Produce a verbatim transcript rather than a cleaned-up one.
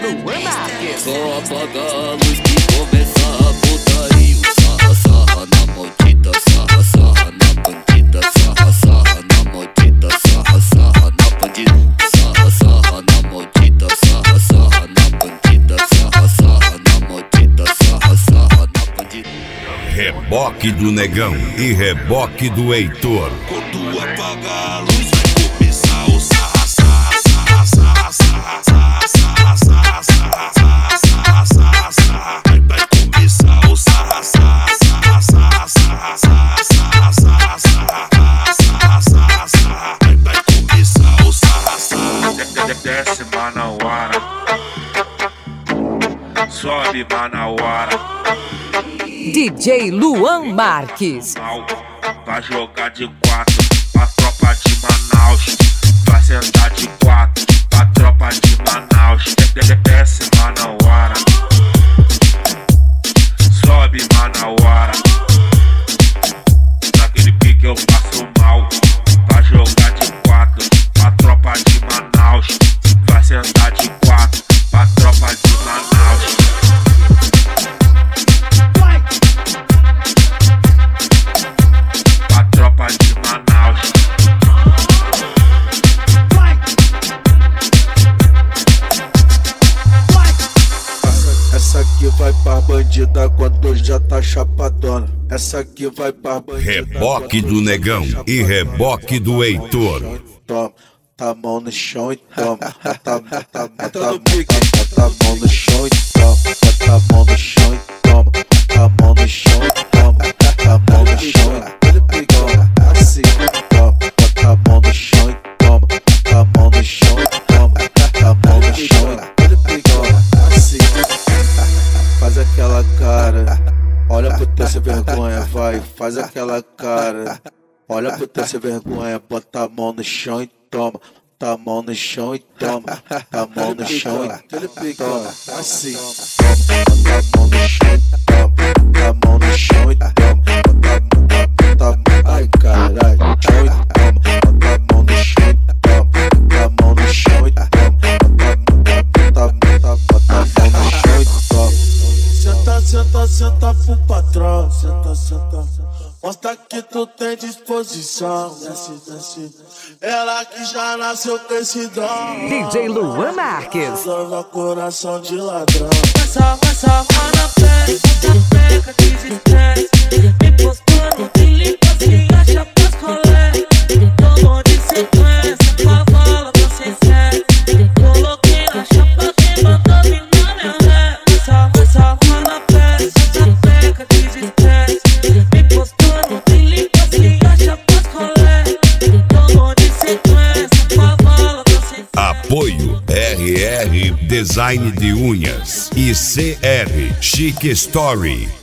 Luan Marques. Só apagar a luz que começa a putaria. Sarra, sarra na maldita, sarra, sarra na bandida. Sarra, sarra na maldita, sarra, sarra na bandida. Sarra, sarra na maldita, sarra, sarra na bandida. Sarra, sarra na maldita, sarra, sarra na bandida. Reboque do Negão e reboque do Heitor. Quando apagar a luz vai começar o sarra, sarra, sarra, sarra, sarra, sarra, sarra, sarra, sarra, sarra, sarra, sarra. Vai começar o sarra, sarra, sarra, sarra, sarra, sarra, sarra, sarra, sarra, sarra, sarra. Vai começar o sarra, sarra. Desce Manauara, sobe Manauara. D J Luan Marques. Vai jogar de quatro pra tropa de Manaus. Vai sentar de quatro pra tropa de Manaus. Desce Manauara, sobe Manauara. Naquele pique eu passo mal. Vai jogar de quatro pra tropa de Manaus. Vai sentar de quatro pra tropa de Manaus. De Manaus. Essa aqui vai pra bandida quando já tá chapadona. Essa aqui vai pra bandida. Reboque do Negão e reboque do Heitor. Toma, tá a mão no chão e toma. Bota, bota, bota, bota a mão no chão e toma. Bota a mão no chão e toma. Bota a mão no chão e toma. Bota a mão no chão e toma. Assim, toma. Bota a mão no chão e toma. Bota a mão no chão e toma. Bota a mão no chão e toma. Assim, faz aquela cara. Olha pro teu sem vergonha, vai. Faz aquela cara. Olha pro teu sem vergonha. Bota a mão no chão e toma. Bota a mão no chão e toma. Bota a mão no chão e toma. Assim, bota a mão no chão e toma. Bota a mão no chão e toma. Bota a mão, ai caralho, chão e toma. Bota a mão no chão e toma. Bota a mão no chão e toma. Bota a mão, bota a mão no chão e toma. Senta, senta, senta pro patrão. Senta, senta. Mostra que tu tem disposição. Desce, desce. Ela que já nasceu com esse dom. D J Luan Marques. Leva coração de ladrão. Passa, passa, na pele, na peca, desespere. Me postou no feeling, assim, acha pras colé. Tomou de sequência, cavala, você sério. Coloquei na chapa, quem mandou vir na minha ré. Passa, passa, na pele, na peca, desespere. Me postou no feeling, assim, acha pras colé. Tomou de sequência, cavala, você sério. Apoio R R Design de Unhas e C R Chic Story.